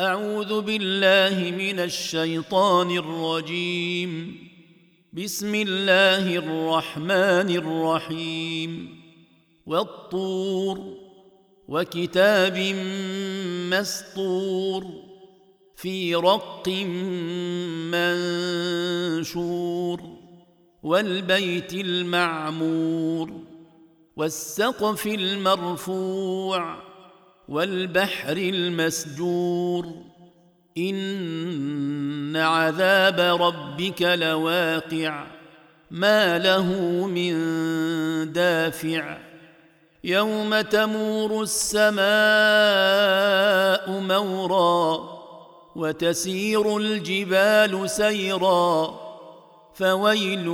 أعوذ بالله من الشيطان الرجيم. بسم الله الرحمن الرحيم. والطور وكتاب مسطور في رق منشور والبيت المعمور والسقف المرفوع والبحر المسجور إن عذاب ربك لواقع ما له من دافع يوم تمور السماء مورا وتسير الجبال سيرا فويل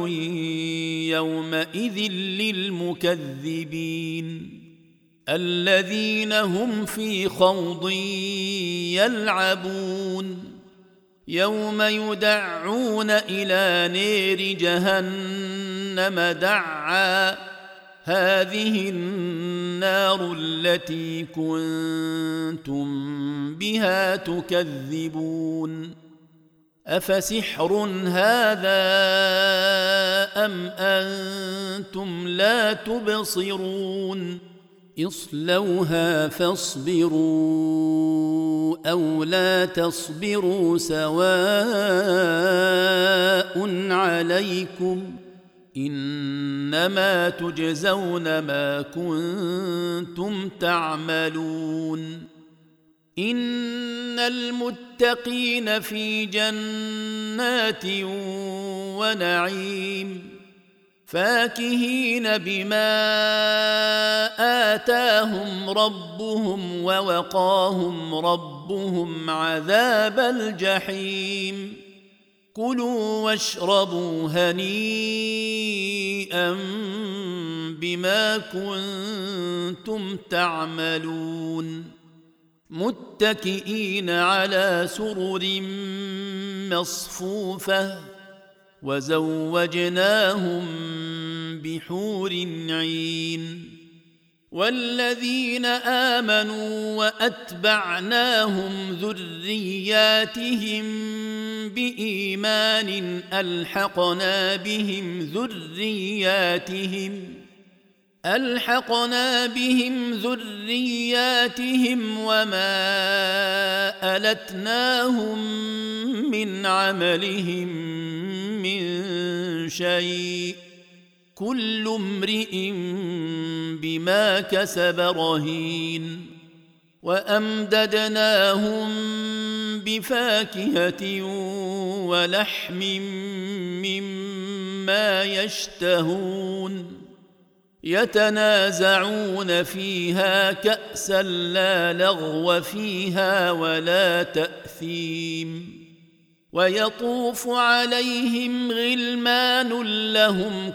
يومئذ للمكذبين الذين هم في خوض يلعبون يوم يدعون إلى نار جهنم دعا هذه النار التي كنتم بها تكذبون أفسحر هذا أم أنتم لا تبصرون اصلوها فاصبروا أو لا تصبروا سواء عليكم إنما تجزون ما كنتم تعملون إن المتقين في جنات ونعيم فاكهين بما آتاهم ربهم ووقاهم ربهم عذاب الجحيم كلوا واشربوا هنيئا بما كنتم تعملون متكئين على سرر مصفوفة وزوجناهم بحور عين والذين آمنوا وأتبعناهم ذرياتهم بإيمان ألحقنا بهم ذرياتهم وما ألتناهم من عملهم من شيء كل امرئ بما كسب رهين وأمددناهم بفاكهة ولحم مما يشتهون يتنازعون فيها كأسا لا لغو فيها ولا تأثيم ويطوف عليهم غلمان لهم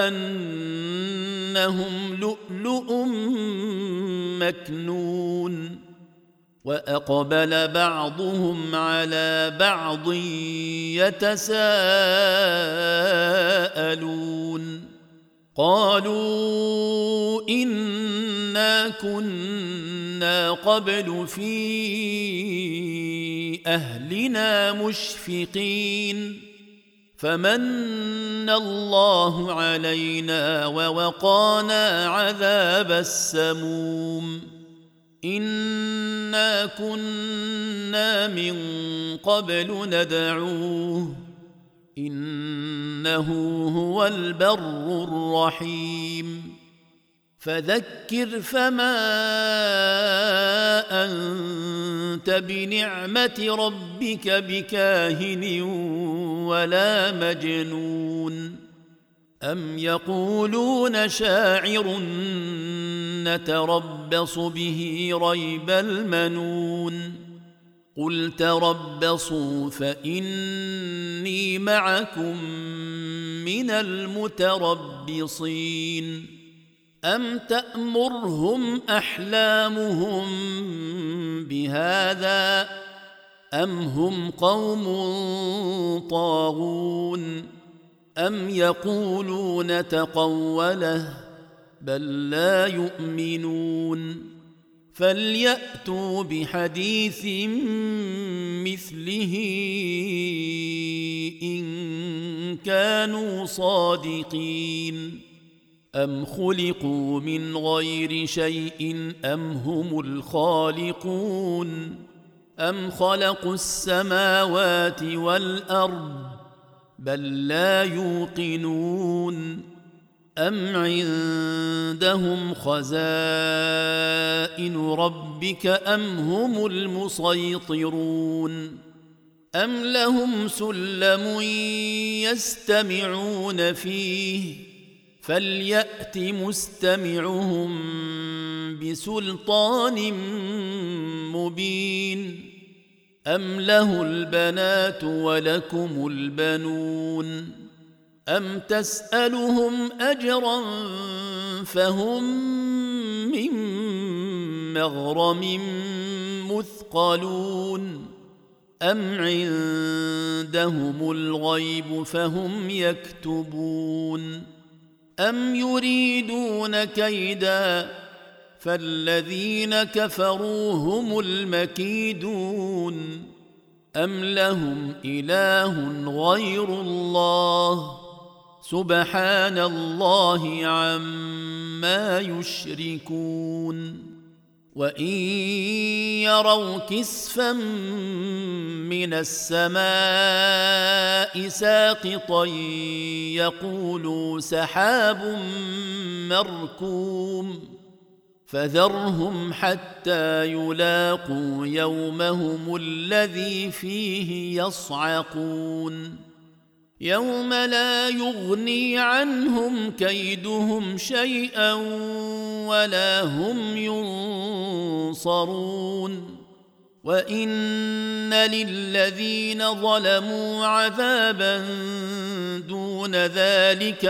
كأنهم لؤلؤ مكنون وأقبل بعضهم على بعض يتساءلون قالوا إنا كنا قبل في أهلنا مشفقين فمن الله علينا ووقانا عذاب السموم إنا كنا من قبل ندعوه إنه هو البر الرحيم فذكر فما أنت بنعمة ربك بكاهن ولا مجنون أم يقولون شاعر نتربص به ريب المنون قل تربصوا فإني معكم من المتربصين أم تأمرهم أحلامهم بهذا أم هم قوم طاغون أم يقولون تقوله بل لا يؤمنون فليأتوا بحديث مثله إن كانوا صادقين أم خلقوا من غير شيء أم هم الخالقون أم خلقوا السماوات والأرض بل لا يوقنون أم عندهم خزائن ربك أم هم المسيطرون أم لهم سلم يستمعون فيه فليأت مستمعهم بسلطان مبين أم له البنات ولكم البنون أم تسألهم أجرا فهم من مغرم مثقلون أم عندهم الغيب فهم يكتبون أم يريدون كيدا فالذين كفروا هم المكيدون أم لهم إله غير الله سبحان الله عما يشركون وإن يروا كسفا من السماء ساقطا يقولوا سحاب مركوم فذرهم حتى يلاقوا يومهم الذي فيه يصعقون يوم لا يغني عنهم كيدهم شيئا ولا هم ينصرون وإن للذين ظلموا عذابا دون ذلك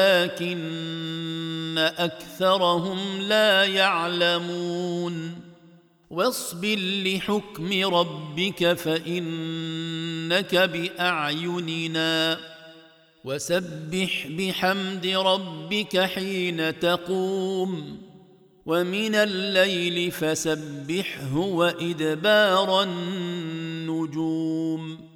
ولكن أكثرهم لا يعلمون واصبر لحكم ربك فإنك بأعيننا وسبح بحمد ربك حين تقوم ومن الليل فسبحه وإدبار النجوم